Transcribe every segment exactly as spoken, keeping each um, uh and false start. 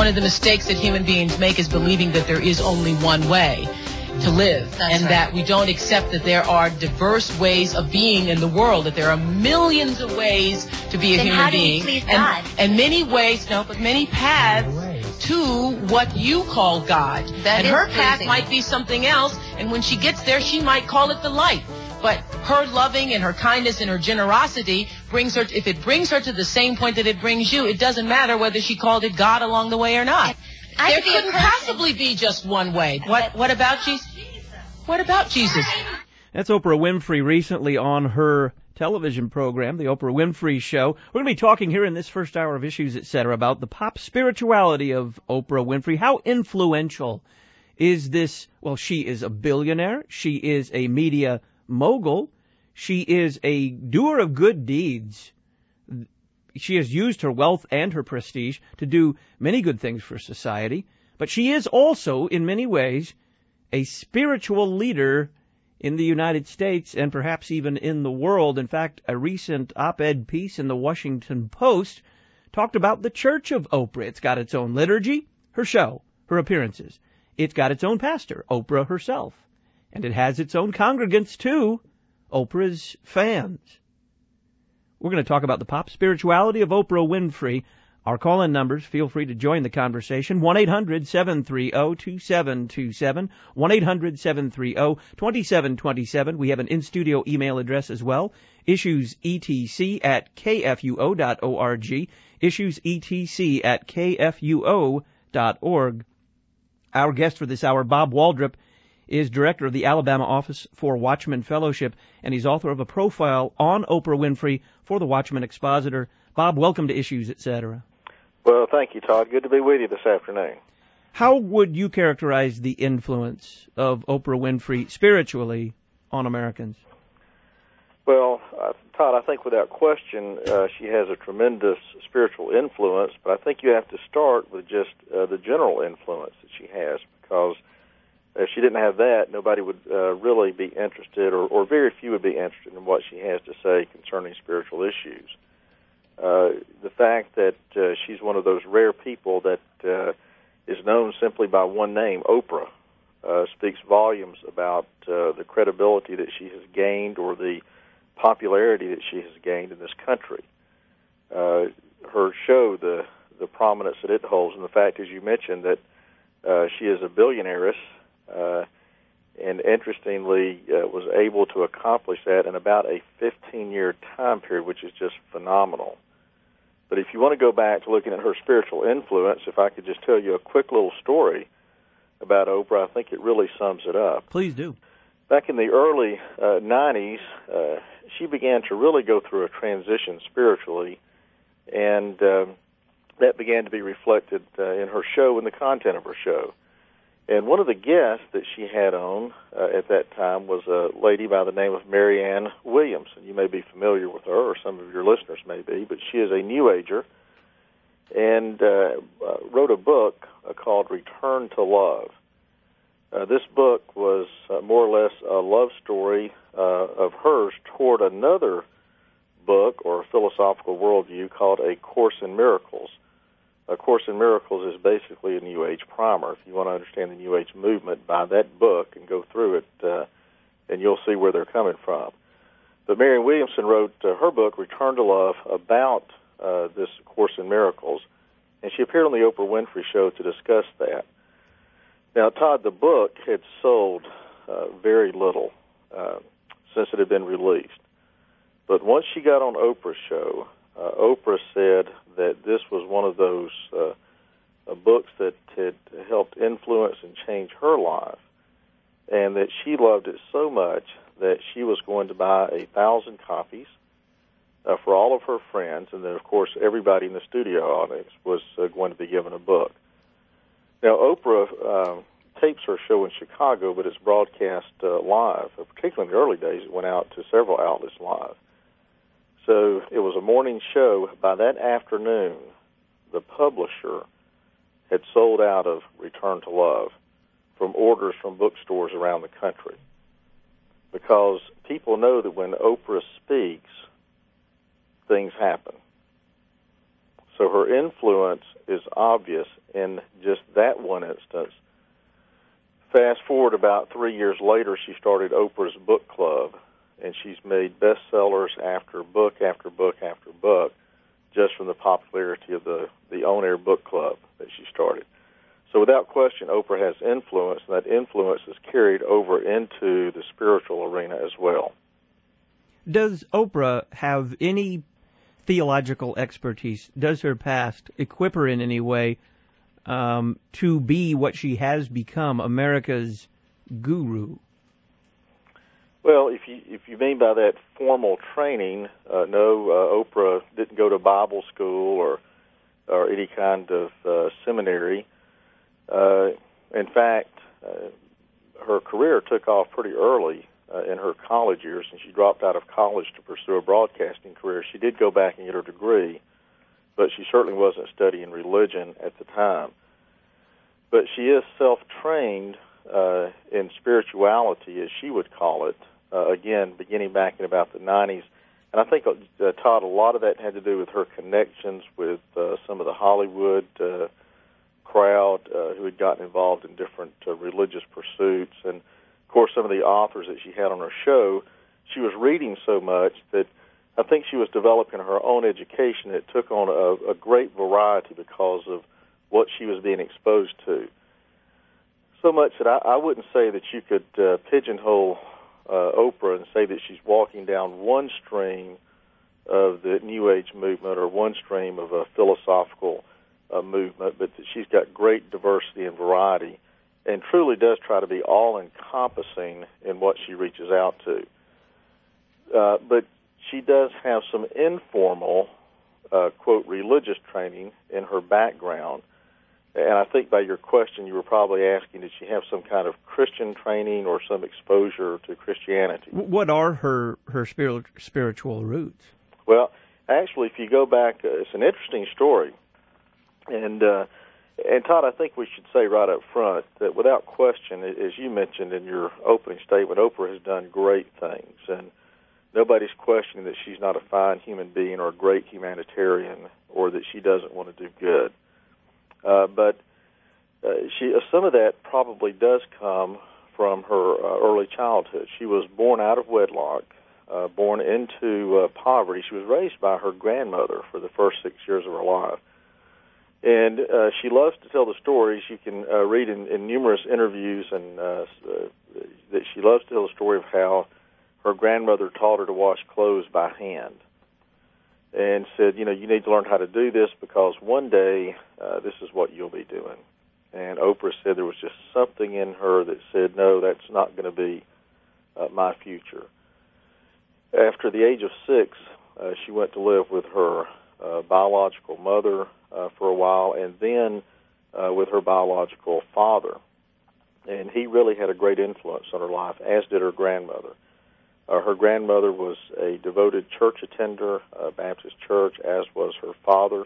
one of the mistakes that human beings make is believing that there is only one way to live. That's and right. That we don't accept that there are diverse ways of being in the world, that there are millions of ways to be a then human how do being. You please and, God? and many ways, no, but many paths to what you call God. That and her pleasing. path might be something else, and when she gets there, she might call it the light. But her loving and her kindness and her generosity brings her, if it brings her to the same point that it brings you, it doesn't matter whether she called it God along the way or not. I there couldn't possibly be just one way. What, what about Jesus? What about Jesus? That's Oprah Winfrey recently on her television program, The Oprah Winfrey Show. We're going to be talking here in this first hour of Issues, et cetera, about the pop spirituality of Oprah Winfrey. How influential is this? Well, she is a billionaire. She is a media mogul. She is a doer of good deeds. She has used her wealth and her prestige to do many good things for society. But she is also, in many ways, a spiritual leader in the United States and perhaps even in the world. In fact, a recent op-ed piece in the Washington Post talked about the Church of Oprah. It's got its own liturgy, her show, her appearances. It's got its own pastor, Oprah herself. And it has its own congregants, too, Oprah's fans. We're going to talk about the pop spirituality of Oprah Winfrey. Our call-in numbers, feel free to join the conversation, one eight hundred seven three zero two seven two seven, one eight hundred seven three zero two seven two seven. We have an in-studio email address as well, issuesetc at kfuo dot org, issuesetc at kfuo dot org. Our guest for this hour, Bob Waldrop, is director of the Alabama Office for Watchman Fellowship, and he's author of a profile on Oprah Winfrey for the Watchman Expositor. Bob, welcome to Issues, et cetera. Well, thank you, Todd. Good to be with you this afternoon. How would you characterize the influence of Oprah Winfrey spiritually on Americans? Well, uh, Todd, I think without question uh, she has a tremendous spiritual influence, but I think you have to start with just uh, the general influence that she has, because if she didn't have that, nobody would uh, really be interested, or, or very few would be interested in what she has to say concerning spiritual issues. Uh, the fact that uh, she's one of those rare people that uh, is known simply by one name, Oprah, uh, speaks volumes about uh, the credibility that she has gained or the popularity that she has gained in this country. Uh, her show, the the prominence that it holds, and the fact, as you mentioned, that uh, she is a billionairess, uh, and interestingly uh, was able to accomplish that in about a fifteen-year time period, which is just phenomenal. But if you want to go back to looking at her spiritual influence, if I could just tell you a quick little story about Oprah, I think it really sums it up. Please do. Back in the early uh, nineties, uh, she began to really go through a transition spiritually, and uh, that began to be reflected uh, in her show and the content of her show. And one of the guests that she had on uh, at that time was a lady by the name of Marianne Williamson. You may be familiar with her, or some of your listeners may be, but she is a New Ager and uh, uh, wrote a book uh, called Return to Love. Uh, this book was uh, more or less a love story uh, of hers toward another book or philosophical worldview called A Course in Miracles. A Course in Miracles is basically a New Age primer. If you want to understand the New Age movement, buy that book and go through it, uh, and you'll see where they're coming from. But Marianne Williamson wrote uh, her book, Return to Love, about uh, this Course in Miracles, and she appeared on the Oprah Winfrey Show to discuss that. Now, Todd, the book had sold uh, very little uh, since it had been released. But once she got on Oprah's show, uh, Oprah said that this was one of those uh, uh, books that had helped influence and change her life, and that she loved it so much that she was going to buy a thousand copies uh, for all of her friends, and then, of course, everybody in the studio audience was uh, going to be given a book. Now, Oprah uh, tapes her show in Chicago, but it's broadcast uh, live. Particularly in the early days, it went out to several outlets live. So it was a morning show. By that afternoon, the publisher had sold out of Return to Love from orders from bookstores around the country, because people know that when Oprah speaks, things happen. So so her influence is obvious in just that one instance. Fast forward about three years later, she started Oprah's book club, and she's made bestsellers after book after book after book just from the popularity of the, the on-air book club that she started. So without question, Oprah has influence, and that influence is carried over into the spiritual arena as well. Does Oprah have any theological expertise? Does her past equip her in any way um, to be what she has become, America's guru? Well, if you if you mean by that formal training, uh, no, uh, Oprah didn't go to Bible school or or any kind of uh, seminary. Uh, in fact, uh, her career took off pretty early uh, in her college years, and she dropped out of college to pursue a broadcasting career. She did go back and get her degree, but she certainly wasn't studying religion at the time. But she is self-trained uh, in spirituality, as she would call it, uh, again, beginning back in about the nineties. And I think, uh, Todd, a lot of that had to do with her connections with uh, some of the Hollywood uh, crowd uh, who had gotten involved in different uh, religious pursuits. And, of course, some of the authors that she had on her show, she was reading so much that I think she was developing her own education. It took on a, a great variety because of what she was being exposed to. So much that I, I wouldn't say that you could uh, pigeonhole uh, Oprah and say that she's walking down one stream of the New Age movement or one stream of a philosophical uh, movement, but that she's got great diversity and variety and truly does try to be all-encompassing in what she reaches out to. Uh, but she does have some informal, uh, quote, religious training in her background. And I think by your question, you were probably asking, did she have some kind of Christian training or some exposure to Christianity? What are her, her spirit, spiritual roots? Well, actually, if you go back, uh, it's an interesting story. And, uh, and Todd, I think we should say right up front that without question, as you mentioned in your opening statement, Oprah has done great things. And nobody's questioning that she's not a fine human being or a great humanitarian or that she doesn't want to do good. Uh, but uh, she, uh, some of that probably does come from her uh, early childhood. She was born out of wedlock, uh, born into uh, poverty. She was raised by her grandmother for the first six years of her life. And uh, she loves to tell the stories. You can uh, read in, in numerous interviews and uh, uh, that she loves to tell the story of how her grandmother taught her to wash clothes by hand and said, you know, you need to learn how to do this because one day uh, this is what you'll be doing. And Oprah said there was just something in her that said, no, that's not going to be uh, my future. After the age of six, uh, she went to live with her uh, biological mother uh, for a while and then uh, with her biological father. And he really had a great influence on her life, as did her grandmother. Uh, her grandmother was a devoted church attender, a Baptist church, as was her father.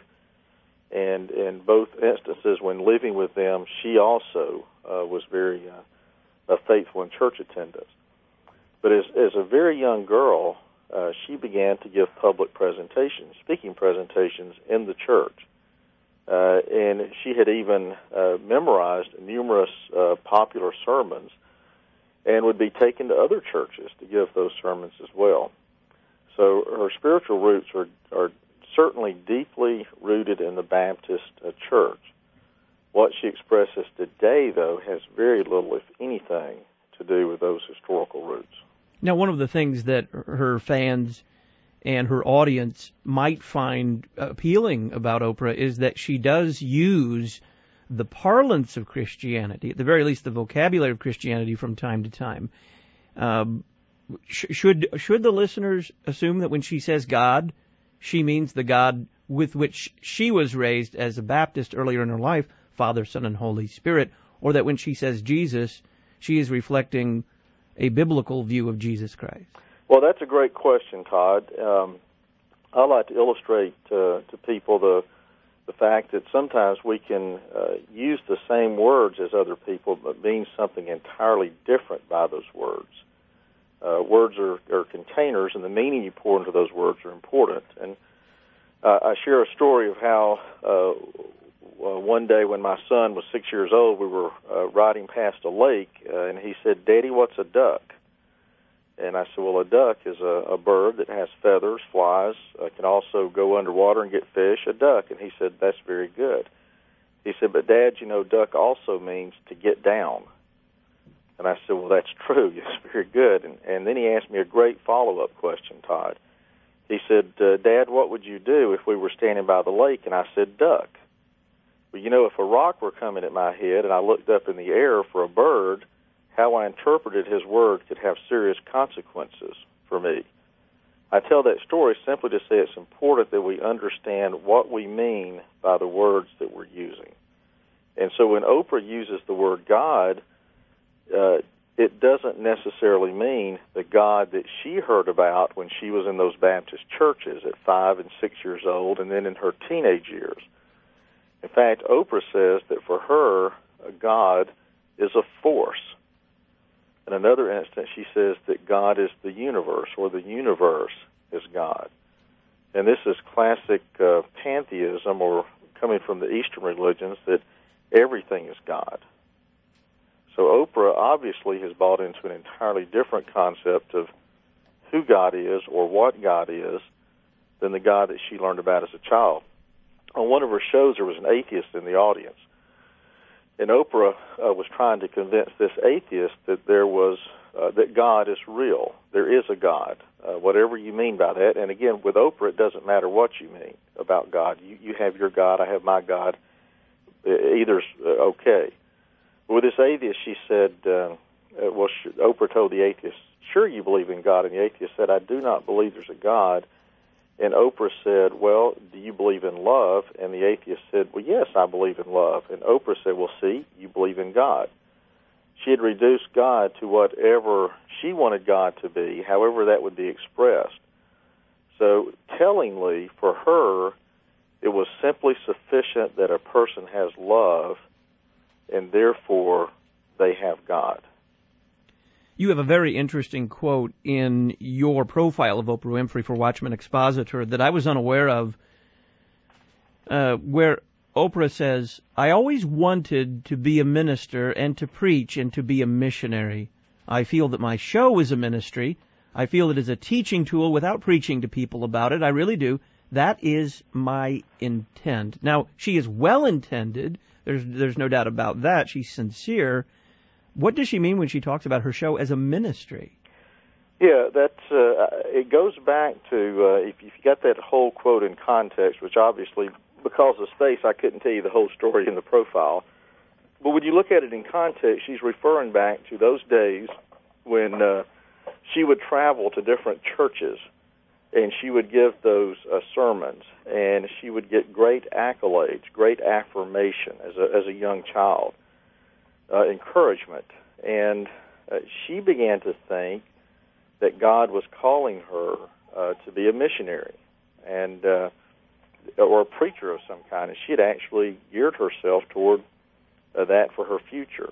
And in both instances, when living with them, she also uh, was very uh, faithful in church attendance. But as, as a very young girl, uh, she began to give public presentations, speaking presentations in the church. Uh, and she had even uh, memorized numerous uh, popular sermons and would be taken to other churches to give those sermons as well. So her spiritual roots are, are certainly deeply rooted in the Baptist uh, church. What she expresses today, though, has very little, if anything, to do with those historical roots. Now, one of the things that her fans and her audience might find appealing about Oprah is that she does use the parlance of Christianity, at the very least the vocabulary of Christianity from time to time. Um, sh- should should the listeners assume that when she says God, she means the God with which she was raised as a Baptist earlier in her life, Father, Son, and Holy Spirit, or that when she says Jesus, she is reflecting a biblical view of Jesus Christ? Well, that's a great question, Todd. Um, I like to illustrate uh, to people the the fact that sometimes we can uh, use the same words as other people but mean something entirely different by those words. Uh, words are, are containers, and the meaning you pour into those words are important. And uh, I share a story of how uh, uh, one day when my son was six years old, we were uh, riding past a lake, uh, and he said, "Daddy, what's a duck?" And I said, "Well, a duck is a, a bird that has feathers, flies, uh, can also go underwater and get fish, a duck." And he said, "That's very good." He said, "But, Dad, you know, duck also means to get down." And I said, "Well, that's true. It's very good." And, and then he asked me a great follow-up question, Todd. He said, uh, "Dad, what would you do if we were standing by the lake?" And I said, "Duck." Well, you know, if a rock were coming at my head and I looked up in the air for a bird, how I interpreted his word could have serious consequences for me. I tell that story simply to say it's important that we understand what we mean by the words that we're using. And so when Oprah uses the word God, uh, it doesn't necessarily mean the God that she heard about when she was in those Baptist churches at five and six years old and then in her teenage years. In fact, Oprah says that for her, a God is a force. In another instance, she says that God is the universe, or the universe is God. And this is classic uh, pantheism, or coming from the Eastern religions, that everything is God. So Oprah obviously has bought into an entirely different concept of who God is or what God is than the God that she learned about as a child. On one of her shows, there was an atheist in the audience. And Oprah uh, was trying to convince this atheist that there was uh, that God is real. There is a God, uh, whatever you mean by that. And again, with Oprah, it doesn't matter what you mean about God. You, you have your God, I have my God. Either's uh, okay. With this atheist, she said, uh, well, sh- Oprah told the atheist, "Sure you believe in God?" And the atheist said, "I do not believe there's a God." And Oprah said, "Well, do you believe in love?" And the atheist said, "Well, yes, I believe in love." And Oprah said, "Well, see, you believe in God." She had reduced God to whatever she wanted God to be, however that would be expressed. So tellingly, for her, it was simply sufficient that a person has love, and therefore they have God. You have a very interesting quote in your profile of Oprah Winfrey for Watchman Expositor that I was unaware of, uh, where Oprah says, "I always wanted to be a minister and to preach and to be a missionary. I feel that my show is a ministry. I feel it is a teaching tool without preaching to people about it. I really do. That is my intent." Now, she is well-intended. There's, there's no doubt about that. She's sincere. What does she mean when she talks about her show as a ministry? Yeah, that's uh, it goes back to, uh, if you got that whole quote in context, which obviously, because of space, I couldn't tell you the whole story in the profile. But when you look at it in context, she's referring back to those days when uh, she would travel to different churches, and she would give those uh, sermons, and she would get great accolades, great affirmation as a, as a young child. Uh, encouragement, and uh, she began to think that God was calling her uh, to be a missionary and uh, or a preacher of some kind, and she had actually geared herself toward uh, that for her future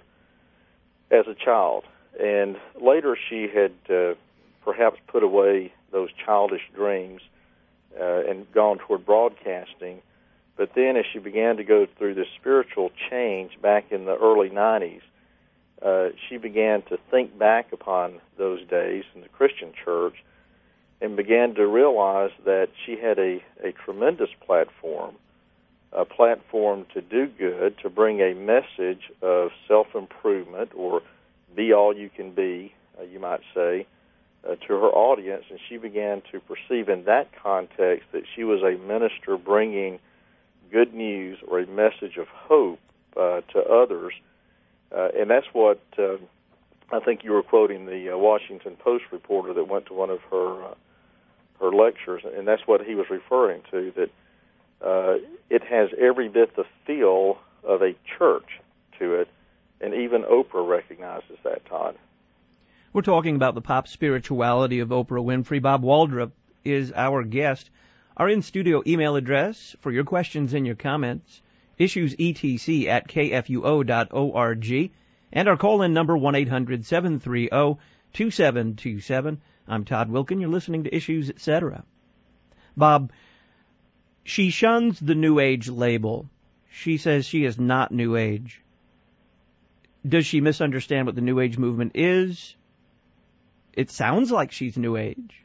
as a child. And later she had uh, perhaps put away those childish dreams uh, and gone toward broadcasting. But then as she began to go through this spiritual change back in the early nineties, uh, she began to think back upon those days in the Christian church and began to realize that she had a, a tremendous platform, a platform to do good, to bring a message of self-improvement, or be all you can be, uh, you might say, uh, to her audience. And she began to perceive in that context that she was a minister bringing good news or a message of hope uh, to others. Uh, and that's what uh, I think you were quoting the uh, Washington Post reporter that went to one of her uh, her lectures, and that's what he was referring to, that uh, it has every bit the feel of a church to it, and even Oprah recognizes that, Todd. We're talking about the pop spirituality of Oprah Winfrey. Bob Waldrop is our guest. Our in-studio email address for your questions and your comments, issuesetc at k f u o dot org, and our call-in number one eight hundred seven three zero two seven two seven. I'm Todd Wilkin. You're listening to Issues, et cetera. Bob, she shuns the New Age label. She says she is not New Age. Does she misunderstand what the New Age movement is? It sounds like she's New Age.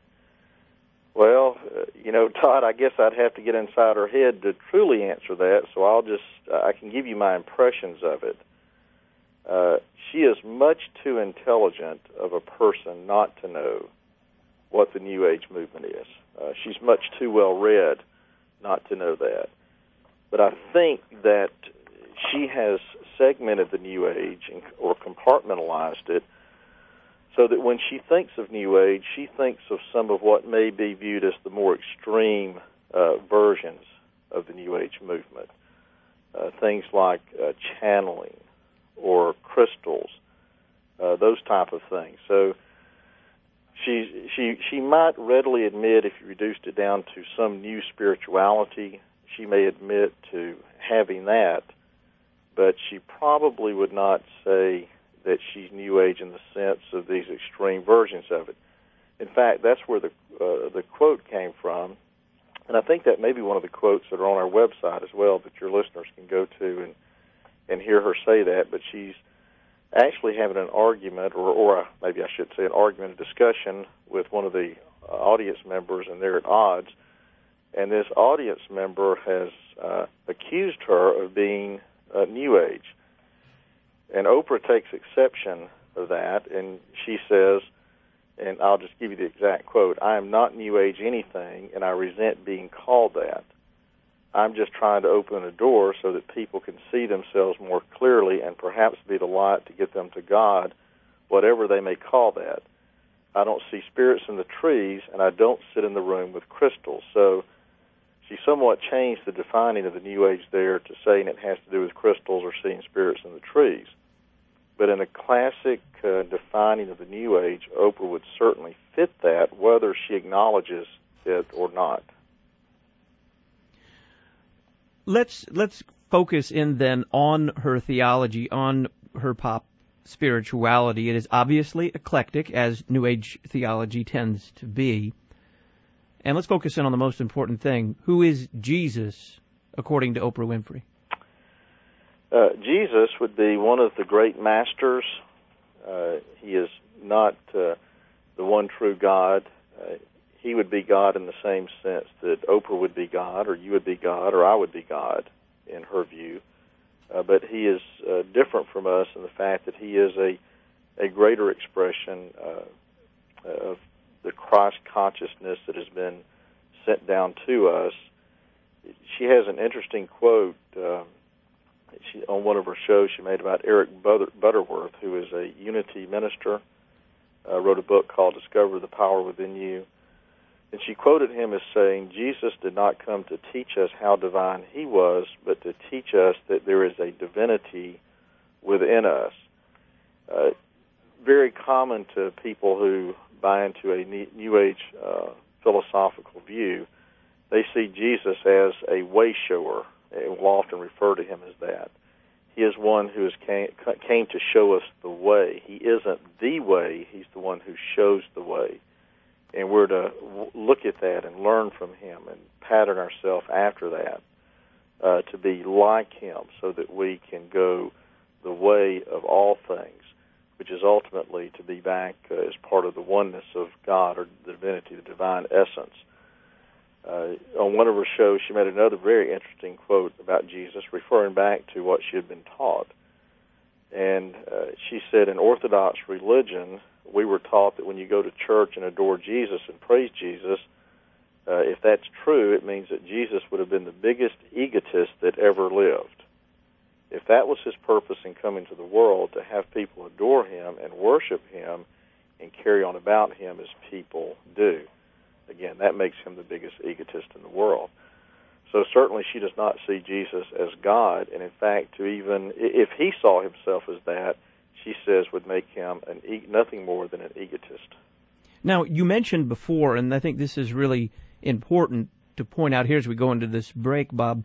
Well, uh, you know, Todd, I guess I'd have to get inside her head to truly answer that, so I'll just, uh, I can give you my impressions of it. Uh, she is much too intelligent of a person not to know what the New Age movement is. Uh, she's much too well read not to know that. But I think that she has segmented the New Age and, or compartmentalized it so that when she thinks of New Age, she thinks of some of what may be viewed as the more extreme uh, versions of the New Age movement. Uh, things like uh, channeling or crystals, uh, those type of things. So she she she might readily admit, if you reduced it down to some new spirituality, she may admit to having that, but she probably would not say that she's New Age in the sense of these extreme versions of it. In fact, that's where the uh, the quote came from, and I think that may be one of the quotes that are on our website as well that your listeners can go to and and hear her say that. But she's actually having an argument, or, or maybe I should say an argument, a discussion with one of the uh, audience members, and they're at odds. And this audience member has uh, accused her of being uh, New Age. And Oprah takes exception of that, and she says, and I'll just give you the exact quote, "I am not New Age anything, and I resent being called that. I'm just trying to open a door so that people can see themselves more clearly and perhaps be the light to get them to God, whatever they may call that. I don't see spirits in the trees, and I don't sit in the room with crystals." So she somewhat changed the defining of the New Age there to saying it has to do with crystals or seeing spirits in the trees. But in a classic uh, defining of the New Age, Oprah would certainly fit that, whether she acknowledges it or not. Let's let's focus in then on her theology, on her pop spirituality. It is obviously eclectic, as New Age theology tends to be. And let's focus in on the most important thing. Who is Jesus, according to Oprah Winfrey? Uh, Jesus would be one of the great masters. Uh, he is not uh, the one true God. Uh, he would be God in the same sense that Oprah would be God, or you would be God, or I would be God, in her view. Uh, but he is uh, different from us in the fact that he is a, a greater expression uh, of the Christ consciousness that has been sent down to us. She has an interesting quote uh, she, on one of her shows she made about Eric Butter, Butterworth, who is a unity minister, uh, wrote a book called Discover the Power Within You. And she quoted him as saying, "Jesus did not come to teach us how divine he was, but to teach us that there is a divinity within us." Uh, very common to people who buy into a New Age uh, philosophical view. They see Jesus as a way shower, and will often refer to him as that. He is one who is came, came to show us the way. He isn't the way, he's the one who shows the way. And we're to w- look at that and learn from him and pattern ourselves after that uh, to be like him so that we can go the way of all things, which is ultimately to be back uh, as part of the oneness of God, or the divinity, the divine essence. Uh, on one of her shows, she made another very interesting quote about Jesus, referring back to what she had been taught. And uh, she said, in Orthodox religion, we were taught that when you go to church and adore Jesus and praise Jesus, uh, if that's true, it means that Jesus would have been the biggest egotist that ever lived. If that was his purpose in coming to the world, to have people adore him and worship him and carry on about him as people do. Again, that makes him the biggest egotist in the world. So certainly she does not see Jesus as God, and in fact, to even if he saw himself as that, she says would make him an e- nothing more than an egotist. Now, you mentioned before, and I think this is really important to point out here as we go into this break, Bob,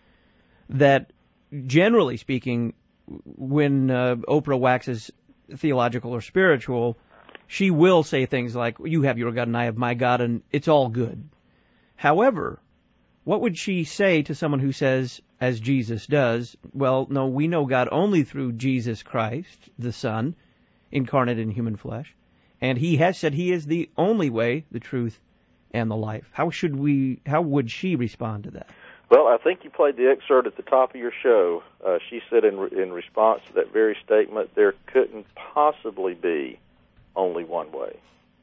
that generally speaking, when uh, Oprah waxes theological or spiritual, she will say things like, you have your God and I have my God, and it's all good. However, what would she say to someone who says, as Jesus does, well, no, we know God only through Jesus Christ, the Son, incarnate in human flesh, and he has said he is the only way, the truth, and the life. How should we, how would she respond to that? Well, I think you played the excerpt at the top of your show. Uh, she said in, re- in response to that very statement, there couldn't possibly be only one way.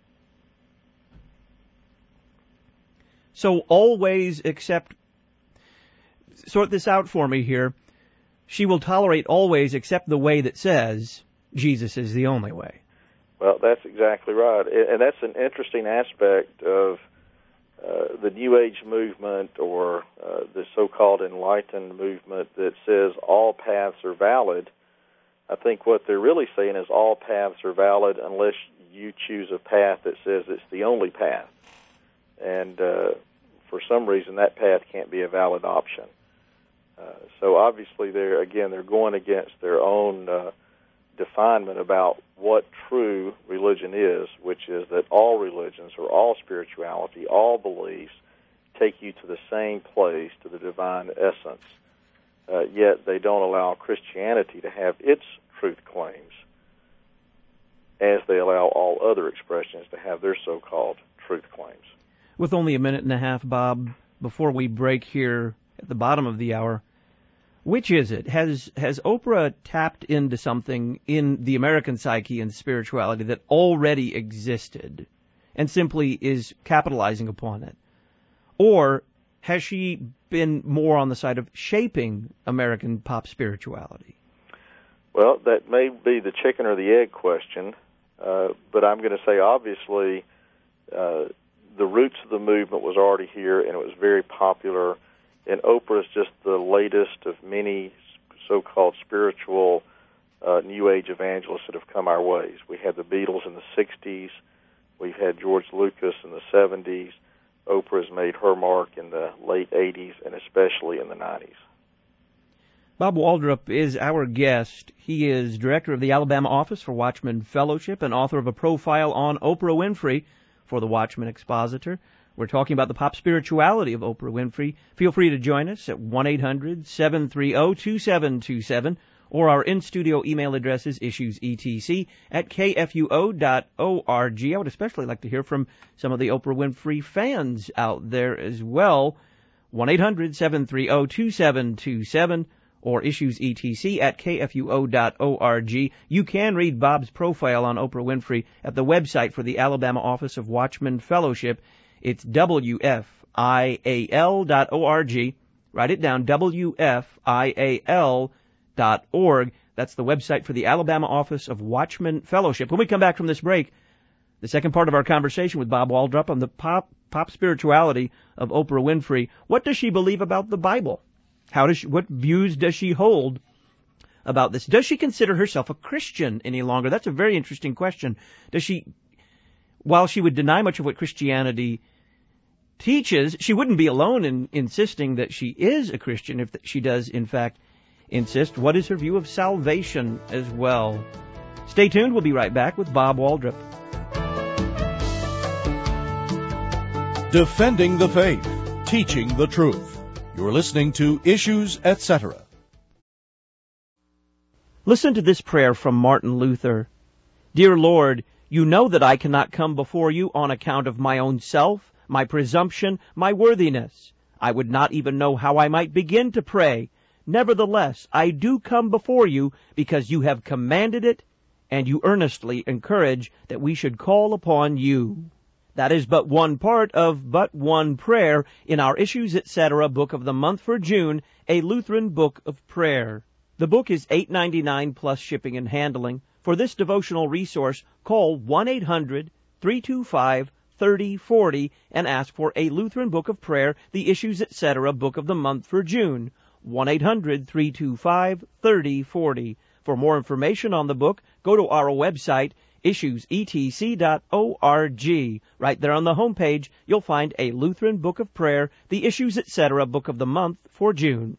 So always except, sort this out for me here, she will tolerate always except the way that says Jesus is the only way. Well, that's exactly right. And that's an interesting aspect of uh, the New Age movement, or uh, the so-called enlightened movement that says all paths are valid. I think what they're really saying is all paths are valid unless you choose a path that says it's the only path. And uh, for some reason, that path can't be a valid option. Uh, so obviously, they're again, they're going against their own uh, definement about what true religion is, which is that all religions or all spirituality, all beliefs, take you to the same place, to the divine essence. Uh, yet they don't allow Christianity to have its truth claims, as they allow all other expressions to have their so-called truth claims. With only a minute and a half, Bob, before we break here at the bottom of the hour, which is it? Has has Oprah tapped into something in the American psyche and spirituality that already existed and simply is capitalizing upon it? Or has she been more on the side of shaping American pop spirituality? Well, that may be the chicken or the egg question, uh, but I'm going to say obviously uh, the roots of the movement was already here, and it was very popular. And Oprah is just the latest of many so-called spiritual uh, New Age evangelists that have come our ways. We had the Beatles in the sixties. We've had George Lucas in the seventies. Oprah has made her mark in the late eighties and especially in the nineties. Bob Waldrop is our guest. He is director of the Alabama Office for Watchman Fellowship and author of a profile on Oprah Winfrey for the Watchman Expositor. We're talking about the pop spirituality of Oprah Winfrey. Feel free to join us at one eight hundred seven three zero two seven two seven, or our in-studio email address is issuesetc at k f u o dot org. I would especially like to hear from some of the Oprah Winfrey fans out there as well. one eight hundred seven three zero two seven two seven or issuesetc at k f u o dot org. You can read Bob's profile on Oprah Winfrey at the website for the Alabama Office of Watchman Fellowship. It's W F I A L dot org. Write it down, W F I A L dot org. That's the website for the Alabama Office of Watchman Fellowship. When we come back from this break, the second part of our conversation with Bob Waldrop on the pop pop spirituality of Oprah Winfrey. What does she believe about the Bible? How does she, what views does she hold about this? Does she consider herself a Christian any longer? That's a very interesting question. Does she, while she would deny much of what Christianity teaches, she wouldn't be alone in insisting that she is a Christian if she does, in fact, insist. What is her view of salvation as well? Stay tuned. We'll be right back with Bob Waldrop. Defending the faith, teaching the truth. You're listening to Issues, et cetera. Listen to this prayer from Martin Luther. Dear Lord, you know that I cannot come before you on account of my own self, my presumption, my worthiness. I would not even know how I might begin to pray. Nevertheless, I do come before you because you have commanded it, and you earnestly encourage that we should call upon you. That is but one part of but one prayer in our Issues, et cetera book of the month for June, a Lutheran book of prayer. The book is eight dollars and ninety-nine cents plus shipping and handling. For this devotional resource, call one eight hundred three two five thirty forty and ask for a Lutheran book of prayer, the Issues, et cetera book of the month for June. one eight hundred three two five thirty forty. For more information on the book, go to our website, issues e t c dot org. Right there on the homepage, you'll find a Lutheran book of prayer, the Issues, et cetera book of the month for June.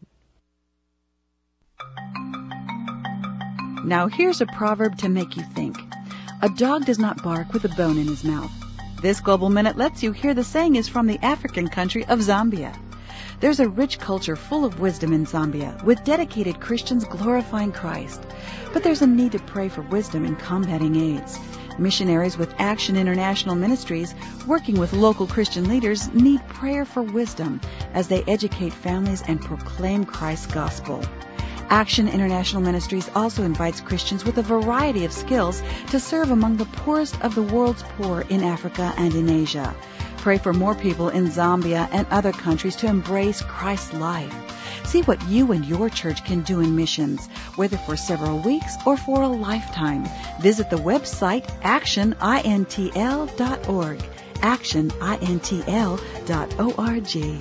Now here's a proverb to make you think. A dog does not bark with a bone in his mouth. This Global Minute lets you hear the saying is from the African country of Zambia. There's a rich culture full of wisdom in Zambia, with dedicated Christians glorifying Christ. But there's a need to pray for wisdom in combating AIDS. Missionaries with Action International Ministries, working with local Christian leaders, need prayer for wisdom as they educate families and proclaim Christ's gospel. Action International Ministries also invites Christians with a variety of skills to serve among the poorest of the world's poor in Africa and in Asia. Pray for more people in Zambia and other countries to embrace Christ's life. See what you and your church can do in missions, whether for several weeks or for a lifetime. Visit the website action intl dot org, action intl dot org.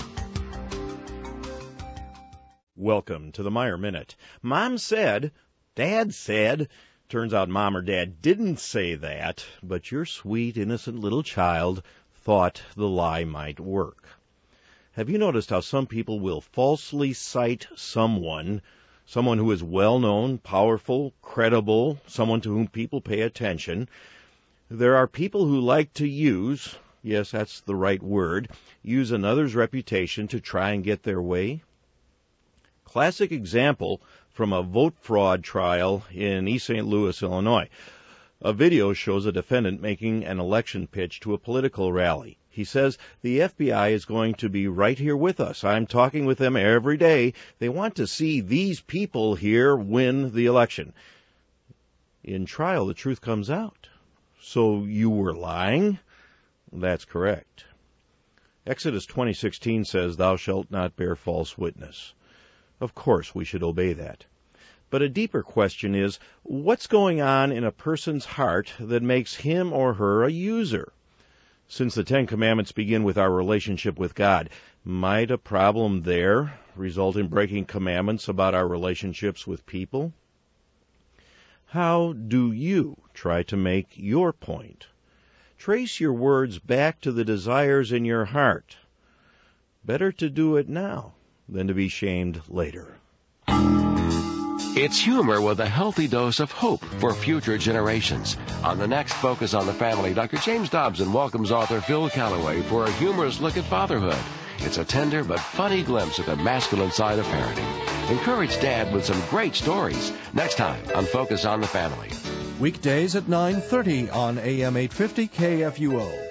Welcome to the Meyer Minute. Mom said, Dad said. Turns out Mom or Dad didn't say that, but your sweet, innocent little child thought the lie might work. Have you noticed how some people will falsely cite someone, someone who is well-known, powerful, credible, someone to whom people pay attention? There are people who like to use, yes, that's the right word, use another's reputation to try and get their way. Classic example from a vote fraud trial in East Saint Louis, Illinois. A video shows a defendant making an election pitch to a political rally. He says, the F B I is going to be right here with us. I'm talking with them every day. They want to see these people here win the election. In trial, the truth comes out. So you were lying? That's correct. Exodus twenty sixteen says, thou shalt not bear false witness. Of course, we should obey that. But a deeper question is, what's going on in a person's heart that makes him or her a user? Since the Ten Commandments begin with our relationship with God, might a problem there result in breaking commandments about our relationships with people? How do you try to make your point? Trace your words back to the desires in your heart. Better to do it now than to be shamed later. It's humor with a healthy dose of hope for future generations. On the next Focus on the Family, Doctor James Dobson welcomes author Phil Callaway for a humorous look at fatherhood. It's a tender but funny glimpse at the masculine side of parenting. Encourage Dad with some great stories. Next time on Focus on the Family. Weekdays at nine thirty on A M eight fifty K F U O.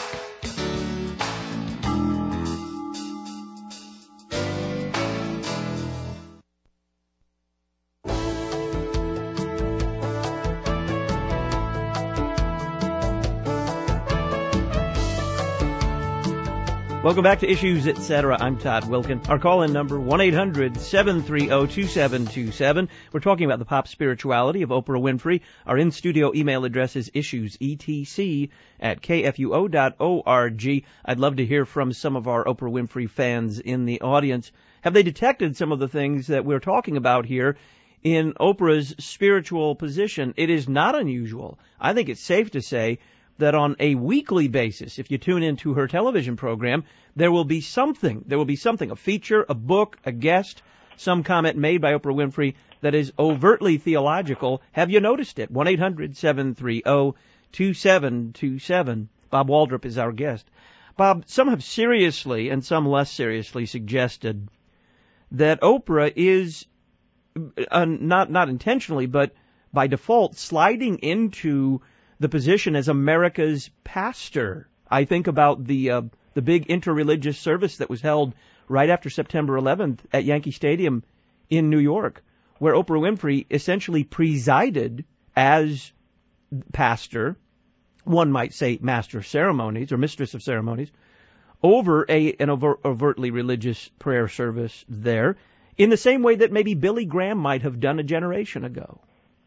Welcome back to Issues, et cetera. I'm Todd Wilkin. Our call-in number, one eight hundred seven three zero two seven two seven. We're talking about the pop spirituality of Oprah Winfrey. Our in-studio email address is issuesetc at k f u o dot org. I'd love to hear from some of our Oprah Winfrey fans in the audience. Have they detected some of the things that we're talking about here in Oprah's spiritual position? It is not unusual. I think it's safe to say that on a weekly basis, if you tune into her television program, there will be something, there will be something, a feature, a book, a guest, some comment made by Oprah Winfrey that is overtly theological. Have you noticed it? one eight hundred seven three zero two seven two seven. Bob Waldrop is our guest. Bob, some have seriously and some less seriously suggested that Oprah is, uh, not, not intentionally, but by default, sliding into the position as America's pastor. I think about the uh, the big interreligious service that was held right after September eleventh at Yankee Stadium in New York, where Oprah Winfrey essentially presided as pastor, one might say master of ceremonies or mistress of ceremonies, over a an over, overtly religious prayer service there, in the same way that maybe Billy Graham might have done a generation ago.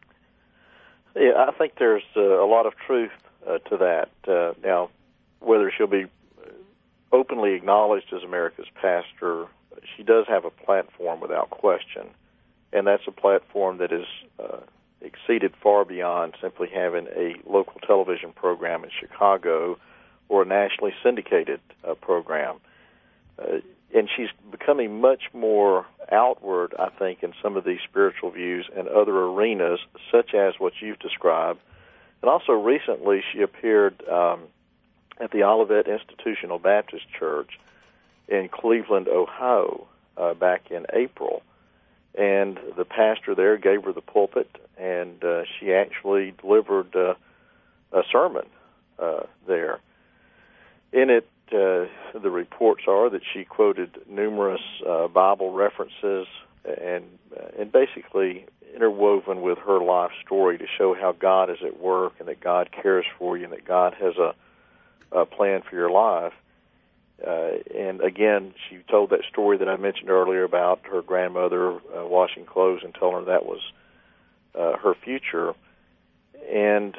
Yeah, I think there's uh, a lot of truth uh, to that. Uh, now, whether she'll be openly acknowledged as America's pastor, she does have a platform without question, and that's a platform that is uh, exceeded far beyond simply having a local television program in Chicago or a nationally syndicated uh, program. Uh, and she's becoming much more outward, I think, in some of these spiritual views and other arenas, such as what you've described. And also recently she appeared um, at the Olivet Institutional Baptist Church, in Cleveland, Ohio, uh, back in April. And the pastor there gave her the pulpit, and uh, she actually delivered uh, a sermon uh, there. In it, uh, the reports are that she quoted numerous uh, Bible references and uh, and basically interwoven with her life story to show how God is at work and that God cares for you and that God has a, a plan for your life. Uh, and again, she told that story that I mentioned earlier about her grandmother uh, washing clothes and telling her that was uh, her future. And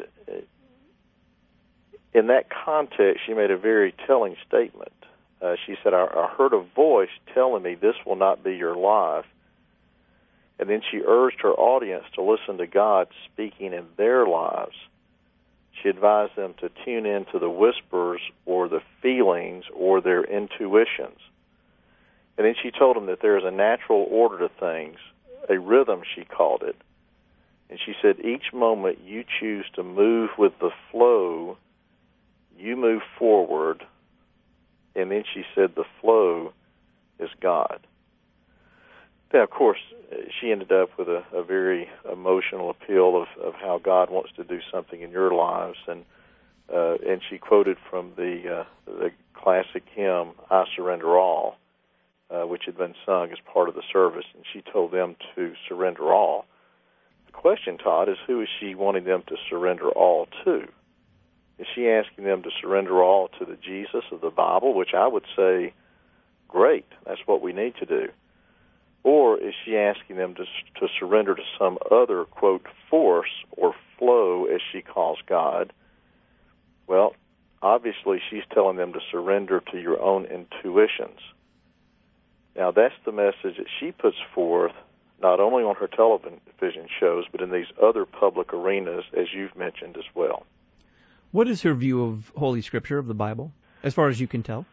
in that context, she made a very telling statement. Uh, she said, I, I heard a voice telling me this will not be your life. And then she urged her audience to listen to God speaking in their lives. She advised them to tune in to the whispers or the feelings or their intuitions. And then she told them that there is a natural order to things, a rhythm, she called it. And she said, each moment you choose to move with the flow, you move forward. And then she said, the flow is God. Now, of course, she ended up with a, a very emotional appeal of, of how God wants to do something in your lives, and uh, and she quoted from the uh, the classic hymn "I Surrender All," uh, which had been sung as part of the service, and she told them to surrender all. The question, Todd, is who is she wanting them to surrender all to? Is she asking them to surrender all to the Jesus of the Bible, which I would say, great, that's what we need to do? Or is she asking them to to surrender to some other, quote, force or flow, as she calls God? Well, obviously she's telling them to surrender to your own intuitions. Now, that's the message that she puts forth not only on her television shows, but in these other public arenas, as you've mentioned as well. What is her view of Holy Scripture, of the Bible, as far as you can tell?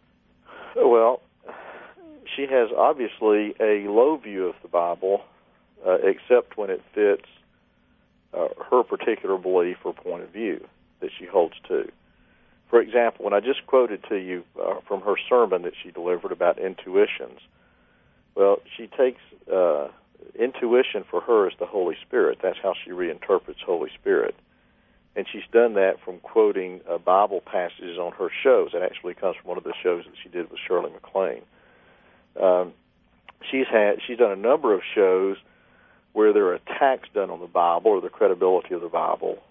Well, she has obviously a low view of the Bible, uh, except when it fits uh, her particular belief or point of view that she holds to. For example, when I just quoted to you uh, from her sermon that she delivered about intuitions, well, she takes uh, intuition for her as the Holy Spirit. That's how she reinterprets Holy Spirit. And she's done that from quoting uh, Bible passages on her shows. It actually comes from one of the shows that she did with Shirley MacLaine. Um, she's had she's done a number of shows where there are attacks done on the Bible or the credibility of the Bible,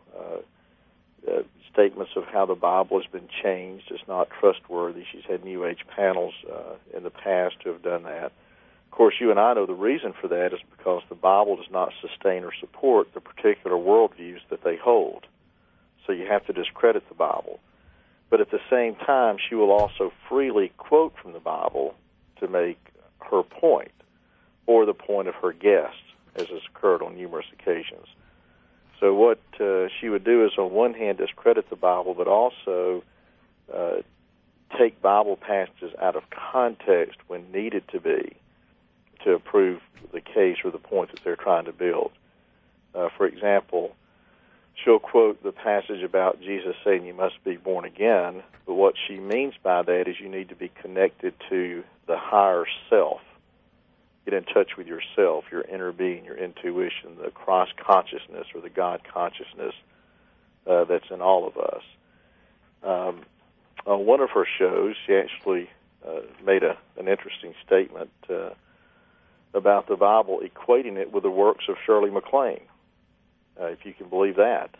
uh, uh, statements of how the Bible has been changed, it's not trustworthy. She's had New Age panels uh, in the past who have done that. Of course, you and I know the reason for that is because the Bible does not sustain or support the particular worldviews that they hold. So you have to discredit the Bible. But at the same time, she will also freely quote from the Bible to make her point or the point of her guests, as has occurred on numerous occasions. So what uh, she would do is, on one hand, discredit the Bible, but also uh, take Bible passages out of context when needed to be to prove the case or the point that they're trying to build. Uh, for example, she'll quote the passage about Jesus saying you must be born again, but what she means by that is you need to be connected to the higher self. Get in touch with yourself, your inner being, your intuition, the Christ consciousness or the God consciousness uh, that's in all of us. Um, on one of her shows, she actually uh, made a, an interesting statement uh, about the Bible, equating it with the works of Shirley MacLaine. Uh, if you can believe that.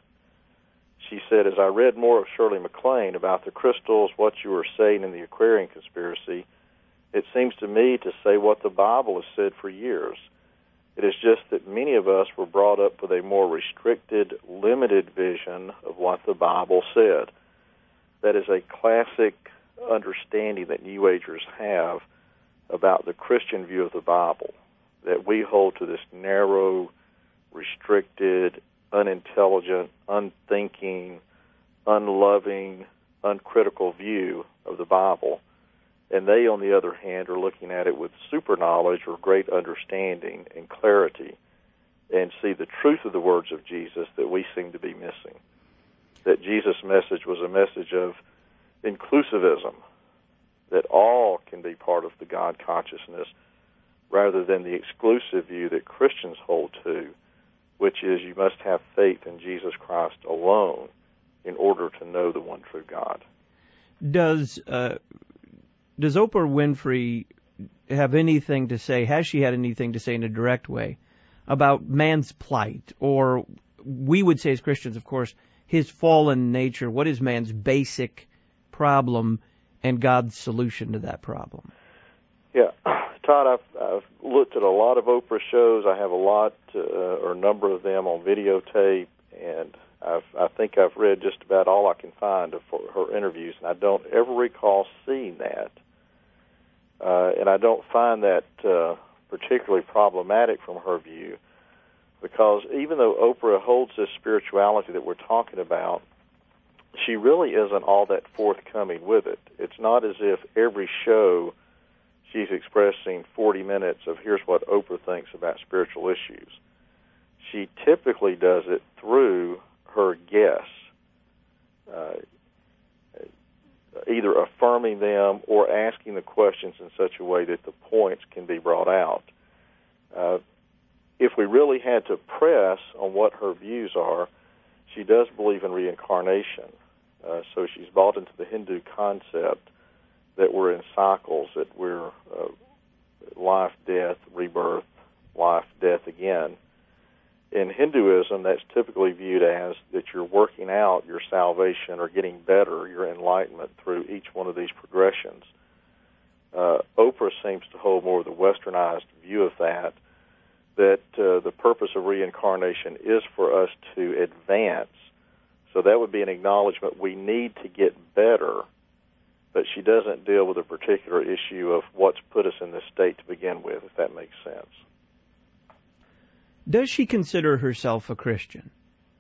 She said, as I read more of Shirley MacLaine about the crystals, what you were saying in the Aquarian conspiracy, it seems to me to say what the Bible has said for years. It is just that many of us were brought up with a more restricted, limited vision of what the Bible said. That is a classic understanding that New Agers have about the Christian view of the Bible, that we hold to this narrow, restricted, unintelligent, unthinking, unloving, uncritical view of the Bible. And they, on the other hand, are looking at it with super knowledge or great understanding and clarity and see the truth of the words of Jesus that we seem to be missing. That Jesus' message was a message of inclusivism, that all can be part of the God consciousness, rather than the exclusive view that Christians hold to, which is you must have faith in Jesus Christ alone in order to know the one true God. Does uh, does Oprah Winfrey have anything to say, has she had anything to say in a direct way, about man's plight, or we would say as Christians, of course, his fallen nature? What is man's basic problem and God's solution to that problem? Yeah, Todd, I've, I've looked at a lot of Oprah shows. I have a lot, uh, or a number of them on videotape, and I've, I think I've read just about all I can find of her interviews, and I don't ever recall seeing that. Uh, and I don't find that uh, particularly problematic from her view, because even though Oprah holds this spirituality that we're talking about, she really isn't all that forthcoming with it. It's not as if every show she's expressing forty minutes of here's what Oprah thinks about spiritual issues. She typically does it through her guests, uh, either affirming them or asking the questions in such a way that the points can be brought out. Uh, if we really had to press on what her views are, she does believe in reincarnation. Uh, so she's bought into the Hindu concept that we're in cycles, that we're uh, life, death, rebirth, life, death again. In Hinduism, that's typically viewed as that you're working out your salvation or getting better, your enlightenment, through each one of these progressions. Uh, Oprah seems to hold more of the westernized view of that, that uh, the purpose of reincarnation is for us to advance. So that would be an acknowledgement we need to get better, but she doesn't deal with a particular issue of what's put us in this state to begin with, if that makes sense. Does she consider herself a Christian?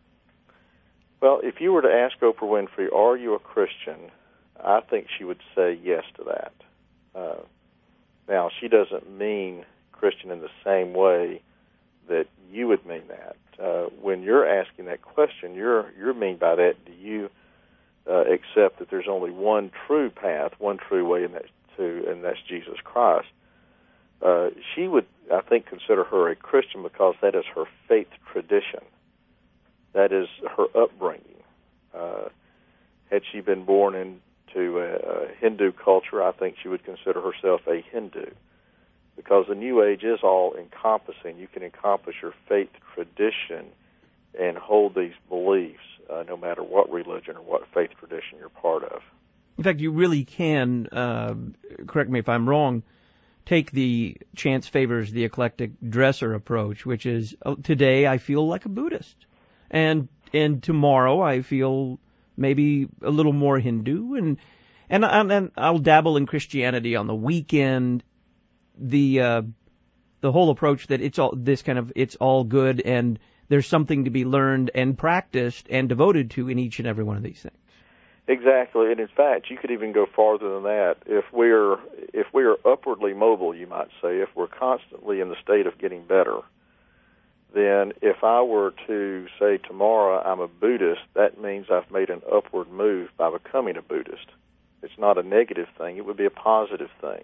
Well, if you were to ask Oprah Winfrey, are you a Christian, I think she would say yes to that. Uh, now, she doesn't mean Christian in the same way that you would mean that. Uh, when you're asking that question, you're you're mean by that, do you uh, accept that there's only one true path, one true way, and that's, to, and that's Jesus Christ? Uh, she would, I think, consider her a Christian because that is her faith tradition. That is her upbringing. Uh, had she been born into a, a Hindu culture, I think she would consider herself a Hindu, because the New Age is all encompassing. You can encompass your faith tradition and hold these beliefs, uh, no matter what religion or what faith tradition you're part of. In fact, you really can, uh, correct me if I'm wrong, take the chance favors the eclectic dresser approach, which is uh, today I feel like a Buddhist, and and tomorrow I feel maybe a little more Hindu, and and, and I'll dabble in Christianity on the weekend. The uh, the whole approach that it's all this kind of it's all good, and there's something to be learned and practiced and devoted to in each and every one of these things. Exactly, and in fact, you could even go farther than that. If we're if we are upwardly mobile, you might say, if we're constantly in the state of getting better, then if I were to say tomorrow I'm a Buddhist, that means I've made an upward move by becoming a Buddhist. It's not a negative thing; it would be a positive thing.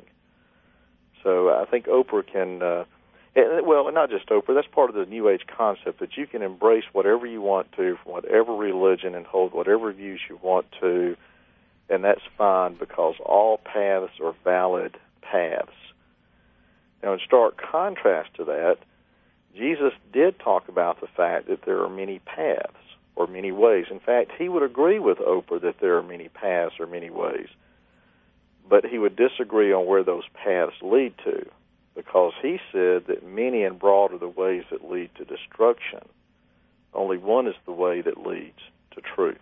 So I think Oprah can, uh, and, well, not just Oprah, that's part of the New Age concept, that you can embrace whatever you want to from whatever religion and hold whatever views you want to, and that's fine because all paths are valid paths. Now, in stark contrast to that, Jesus did talk about the fact that there are many paths or many ways. In fact, he would agree with Oprah that there are many paths or many ways, but he would disagree on where those paths lead to, because he said that many and broad are the ways that lead to destruction. Only one is the way that leads to truth.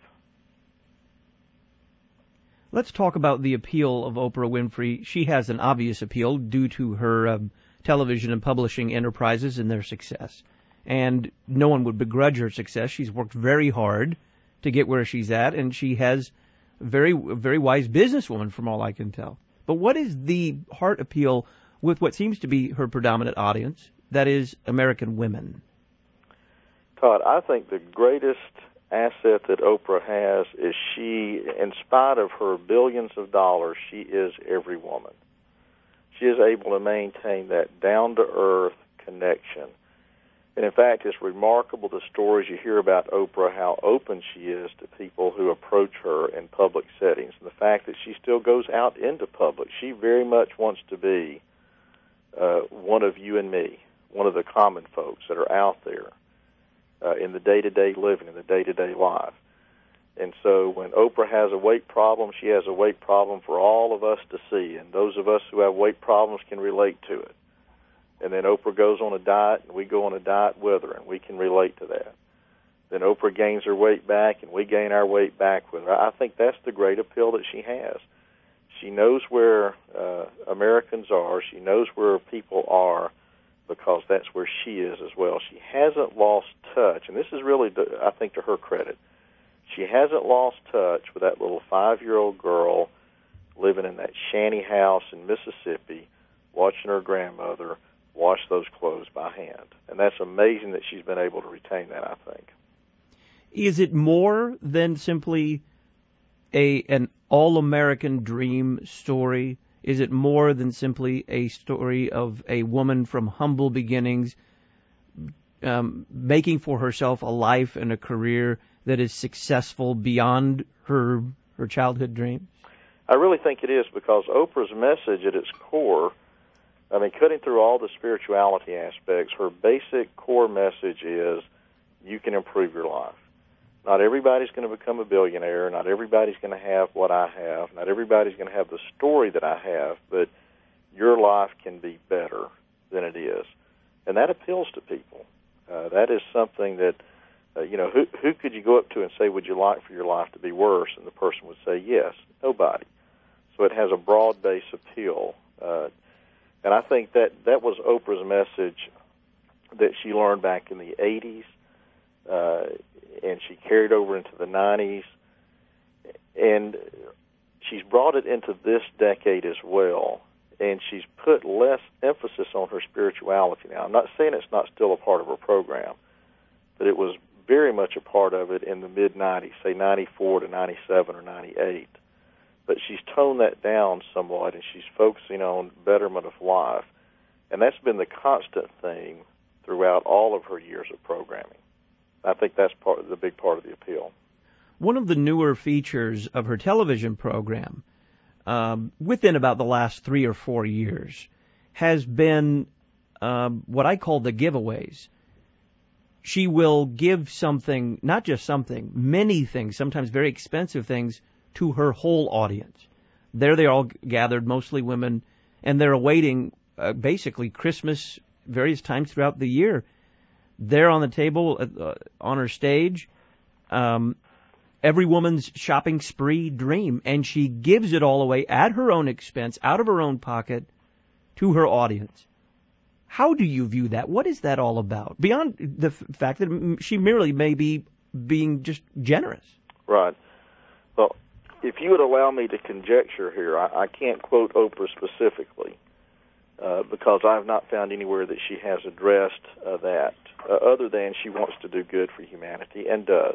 Let's talk about the appeal of Oprah Winfrey. She has an obvious appeal due to her um, television and publishing enterprises and their success. And no one would begrudge her success. She's worked very hard to get where she's at, and she has very, very wise businesswoman from all I can tell. But what is the heart appeal with what seems to be her predominant audience, that is American women? Todd, I think the greatest asset that Oprah has is she, in spite of her billions of dollars, she is every woman. She is able to maintain that down-to-earth connection. And in fact, it's remarkable the stories you hear about Oprah, how open she is to people who approach her in public settings, and the fact that she still goes out into public. She very much wants to be uh, one of you and me, one of the common folks that are out there uh, in the day-to-day living, in the day-to-day life. And so when Oprah has a weight problem, she has a weight problem for all of us to see, and those of us who have weight problems can relate to it. And then Oprah goes on a diet, and we go on a diet with her, and we can relate to that. Then Oprah gains her weight back, and we gain our weight back with her. I think that's the great appeal that she has. She knows where uh, Americans are. She knows where people are because that's where she is as well. She hasn't lost touch, and this is really, I think, to her credit. She hasn't lost touch with that little five-year-old girl living in that shanty house in Mississippi, watching her grandmother wash those clothes by hand. And that's amazing that she's been able to retain that, I think. Is it more than simply a an all-American dream story? Is it more than simply a story of a woman from humble beginnings um, making for herself a life and a career that is successful beyond her her childhood dreams? I really think it is, because Oprah's message at its core, I mean, cutting through all the spirituality aspects, her basic core message is you can improve your life. Not everybody's going to become a billionaire. Not everybody's going to have what I have. Not everybody's going to have the story that I have, but your life can be better than it is. And that appeals to people. Uh, that is something that, uh, you know, who, who could you go up to and say, would you like for your life to be worse? And the person would say, yes. Nobody. So it has a broad-based appeal. Uh, and I think that that was Oprah's message that she learned back in the eighties, uh, and she carried over into the nineties. And she's brought it into this decade as well, and she's put less emphasis on her spirituality now. I'm not saying it's not still a part of her program, but it was very much a part of it in the mid-nineties, say ninety-four to ninety-seven or ninety-eight. But she's toned that down somewhat, and she's focusing on betterment of life. And that's been the constant theme throughout all of her years of programming. I think that's part of the big part of the appeal. One of the newer features of her television program, um, within about the last three or four years, has been um, what I call the giveaways. She will give something, not just something, many things, sometimes very expensive things, to her whole audience. There they are all gathered, mostly women, and they're awaiting uh, basically Christmas various times throughout the year. There on the table, uh, on her stage, um, every woman's shopping spree dream, and she gives it all away at her own expense, out of her own pocket, to her audience. How do you view that? What is that all about? Beyond the f- fact that she merely may be being just generous. Right. Well, if you would allow me to conjecture here, I, I can't quote Oprah specifically uh, because I have not found anywhere that she has addressed uh, that, uh, other than she wants to do good for humanity, and does.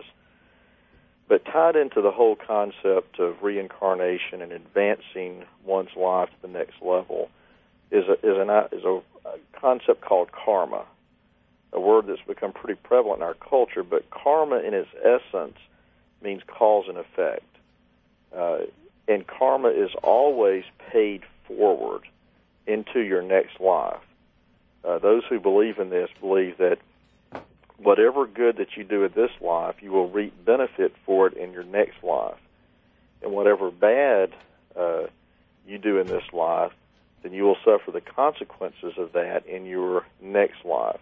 But tied into the whole concept of reincarnation and advancing one's life to the next level is a, is, an, is a, a concept called karma, a word that's become pretty prevalent in our culture, but karma in its essence means cause and effect. Uh, and karma is always paid forward into your next life. Uh, those who believe in this believe that whatever good that you do in this life, you will reap benefit for it in your next life. And whatever bad uh, you do in this life, then you will suffer the consequences of that in your next life.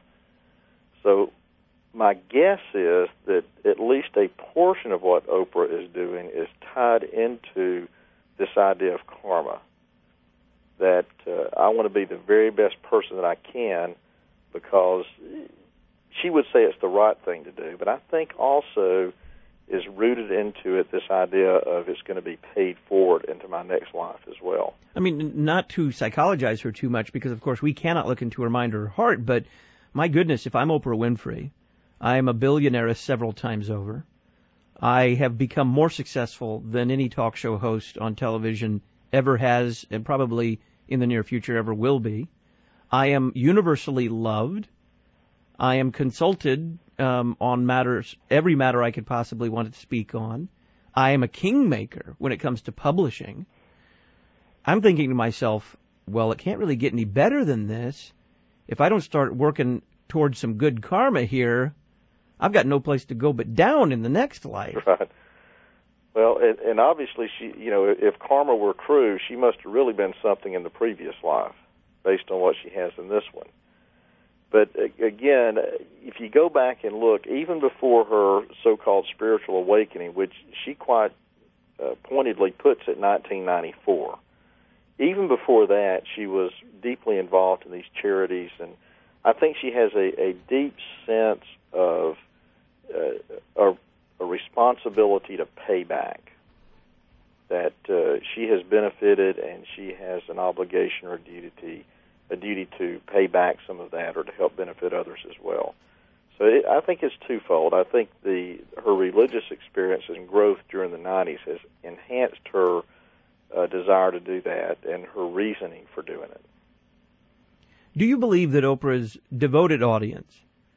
So my guess is that at least a portion of what Oprah is doing is tied into this idea of karma, that uh, I want to be the very best person that I can, because she would say it's the right thing to do, but I think also is rooted into it this idea of it's going to be paid forward into my next life as well. I mean, not to psychologize her too much, because, of course, we cannot look into her mind or her heart, but my goodness, if I'm Oprah Winfrey, I am a billionaire several times over. I have become more successful than any talk show host on television ever has, and probably in the near future ever will be. I am universally loved. I am consulted um, on matters, every matter I could possibly want to speak on. I am a kingmaker when it comes to publishing. I'm thinking to myself, well, it can't really get any better than this. If I don't start working towards some good karma here, I've got no place to go but down in the next life. Right. Well, and, and obviously, she, you know, if karma were true, she must have really been something in the previous life, based on what she has in this one. But again, if you go back and look, even before her so-called spiritual awakening, which she quite uh, pointedly puts at nineteen ninety-four, even before that, she was deeply involved in these charities, and I think she has a, a deep sense of uh, a, a responsibility to pay back, that uh, she has benefited and she has an obligation or duty, a duty to pay back some of that or to help benefit others as well. So it, I think it's twofold. I think the her religious experience and growth during the nineties has enhanced her uh, desire to do that and her reasoning for doing it. Do you believe that Oprah's devoted audience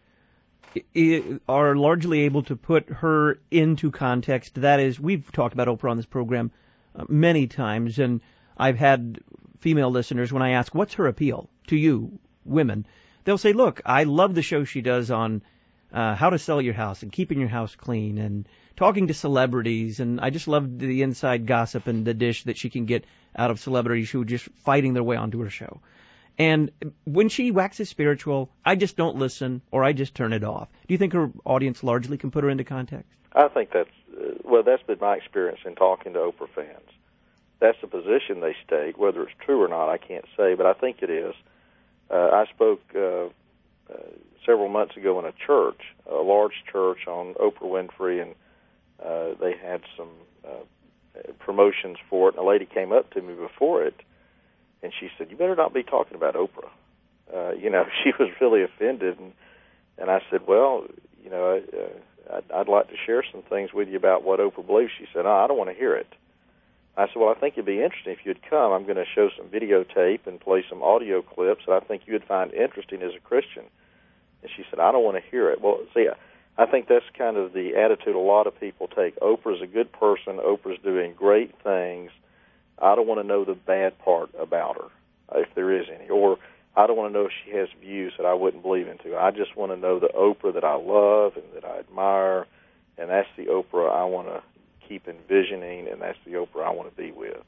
are largely able to put her into context? That is, we've talked about Oprah on this program many times, and I've had female listeners, when I ask, what's her appeal to you, women, they'll say, look, I love the show she does on uh, how to sell your house and keeping your house clean and talking to celebrities, and I just love the inside gossip and the dish that she can get out of celebrities who are just fighting their way onto her show. And when she waxes spiritual, I just don't listen or I just turn it off. Do you think her audience largely can put her into context? I think that's, uh, well, that's been my experience in talking to Oprah fans. That's the position they state. Whether it's true or not, I can't say, but I think it is. Uh, I spoke uh, uh, several months ago in a church, a large church on Oprah Winfrey, and uh, they had some uh, promotions for it, and a lady came up to me before it, and she said, you better not be talking about Oprah. Uh, you know, she was really offended, and, and I said, well, you know, uh, I'd, I'd like to share some things with you about what Oprah believes. She said, oh, I don't want to hear it. I said, well, I think it'd be interesting if you'd come. I'm going to show some videotape and play some audio clips that I think you would find interesting as a Christian. And she said, I don't want to hear it. Well, see, I think that's kind of the attitude a lot of people take. Oprah's a good person. Oprah's doing great things. I don't want to know the bad part about her, if there is any. Or I don't want to know if she has views that I wouldn't believe into. I just want to know the Oprah that I love and that I admire, and that's the Oprah I want to keep envisioning, and that's the Oprah I want to be with.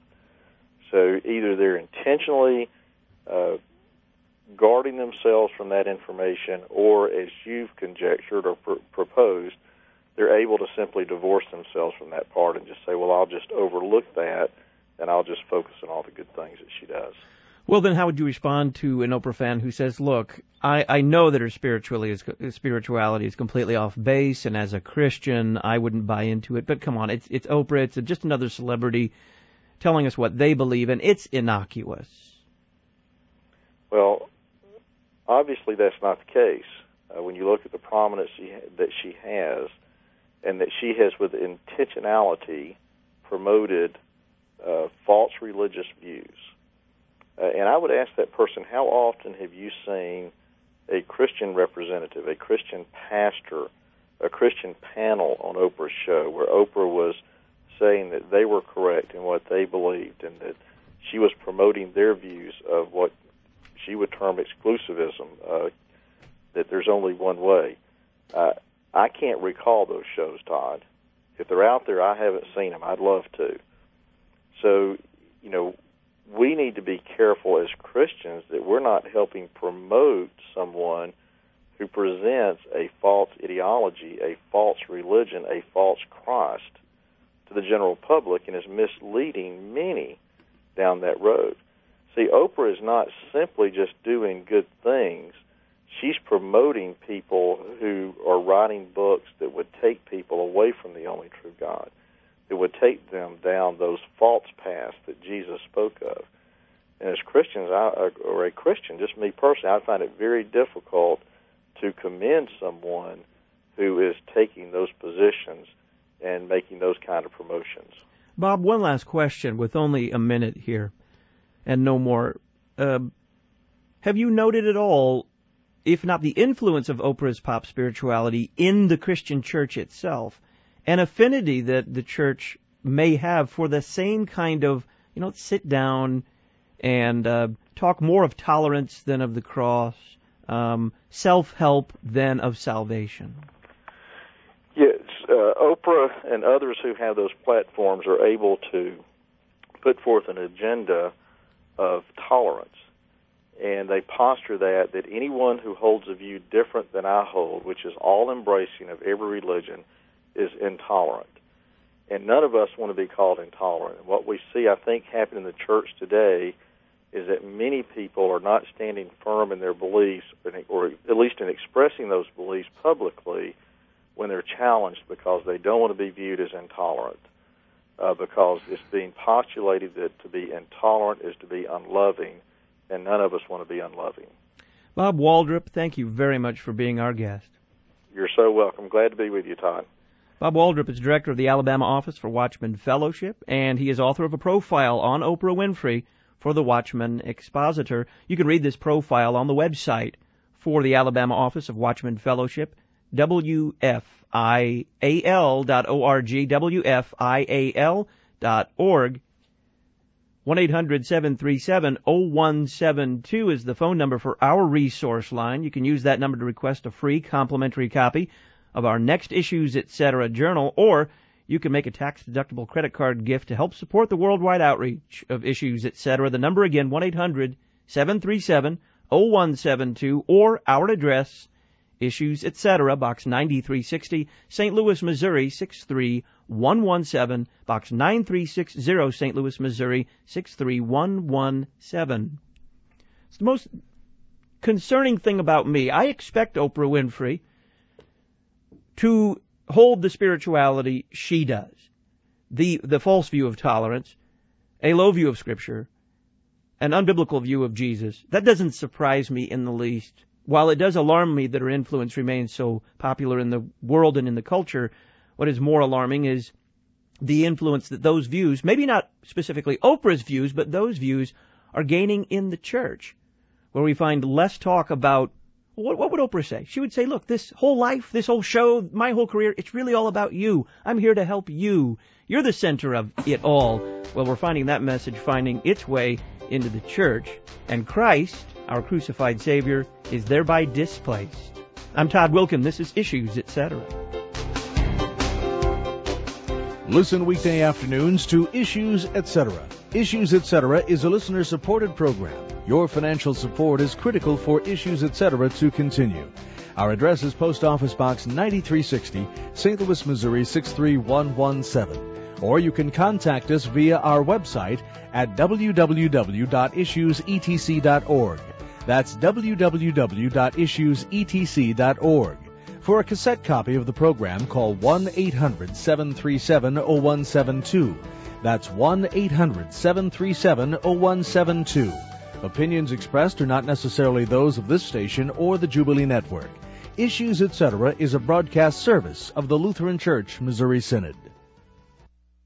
So either they're intentionally uh, guarding themselves from that information, or as you've conjectured or pr- proposed, they're able to simply divorce themselves from that part and just say, well, I'll just overlook that, and I'll just focus on all the good things that she does. Well, then how would you respond to an Oprah fan who says, look, I, I know that her spirituality is, spirituality is completely off base, and as a Christian, I wouldn't buy into it, but come on, it's, it's Oprah, it's just another celebrity telling us what they believe, and it's innocuous. Well, obviously that's not the case. Uh, when you look at the prominence she, that she has, and that she has with intentionality promoted uh, false religious views. Uh, and I would ask that person, how often have you seen a Christian representative, a Christian pastor, a Christian panel on Oprah's show where Oprah was saying that they were correct in what they believed and that she was promoting their views of what she would term exclusivism, uh, that there's only one way? Uh, I can't recall those shows, Todd. If they're out there, I haven't seen them. I'd love to. So, you know, we need to be careful as Christians that we're not helping promote someone who presents a false ideology, a false religion, a false Christ to the general public and is misleading many down that road. See, Oprah is not simply just doing good things. She's promoting people who are writing books that would take people away from the only true God, that would take them down those false paths that Jesus spoke of. And as Christians, I, or a Christian, just me personally, I find it very difficult to commend someone who is taking those positions and making those kind of promotions. Bob, one last question with only a minute here and no more. Uh, have you noted at all, if not the influence of Oprah's pop spirituality in the Christian church itself, an affinity that the church may have for the same kind of, you know, sit down and uh, talk more of tolerance than of the cross, um, self-help than of salvation? Yes, uh, Oprah and others who have those platforms are able to put forth an agenda of tolerance. And they posture that, that anyone who holds a view different than I hold, which is all embracing of every religion, is intolerant. And none of us want to be called intolerant. And what we see, I think, happen in the church today is that many people are not standing firm in their beliefs, or at least in expressing those beliefs publicly, when they're challenged, because they don't want to be viewed as intolerant, uh, because it's being postulated that to be intolerant is to be unloving, and none of us want to be unloving. Bob Waldrop, thank you very much for being our guest. You're so welcome. Glad to be with you, Todd. Bob Waldrop is director of the Alabama Office for Watchman Fellowship, and he is author of a profile on Oprah Winfrey for the Watchman Expositor. You can read this profile on the website for the Alabama Office of Watchman Fellowship, W F I A L dot org, W F I A L dot org. one eight hundred seven three seven oh one seven two is the phone number for our resource line. You can use that number to request a free complimentary copy of our Next Issues, et cetera journal, or you can make a tax-deductible credit card gift to help support the worldwide outreach of Issues, et cetera. The number again, one eight hundred seven three seven oh one seven two, or our address, Issues, et cetera, Box ninety-three sixty, Saint Louis, Missouri, six three one one seven, Box nine three six zero, Saint Louis, Missouri, six three one one seven. It's the most concerning thing about me. I expect Oprah Winfrey to hold the spirituality she does, the the false view of tolerance, a low view of Scripture, an unbiblical view of Jesus. That doesn't surprise me in the least. While it does alarm me that her influence remains so popular in the world and in the culture, what is more alarming is the influence that those views, maybe not specifically Oprah's views, but those views are gaining in the church, where we find less talk about, what, what would Oprah say? She would say, look, this whole life, this whole show, my whole career, it's really all about you. I'm here to help you. You're the center of it all. Well, we're finding that message finding its way into the church, and Christ, our crucified Savior, is thereby displaced. I'm Todd Wilkin. This is Issues, et cetera. Listen weekday afternoons to Issues, et cetera. Issues, et cetera is a listener-supported program. Your financial support is critical for Issues, et cetera to continue. Our address is Post Office Box ninety-three sixty, Saint Louis, Missouri, six three one one seven. Or you can contact us via our website at w w w dot issues e t c dot org. That's w w w dot issues e t c dot org. For a cassette copy of the program, call one eight hundred seven three seven oh one seven two. That's one eight hundred seven three seven oh one seven two. Opinions expressed are not necessarily those of this station or the Jubilee Network. Issues, et cetera is a broadcast service of the Lutheran Church Missouri Synod.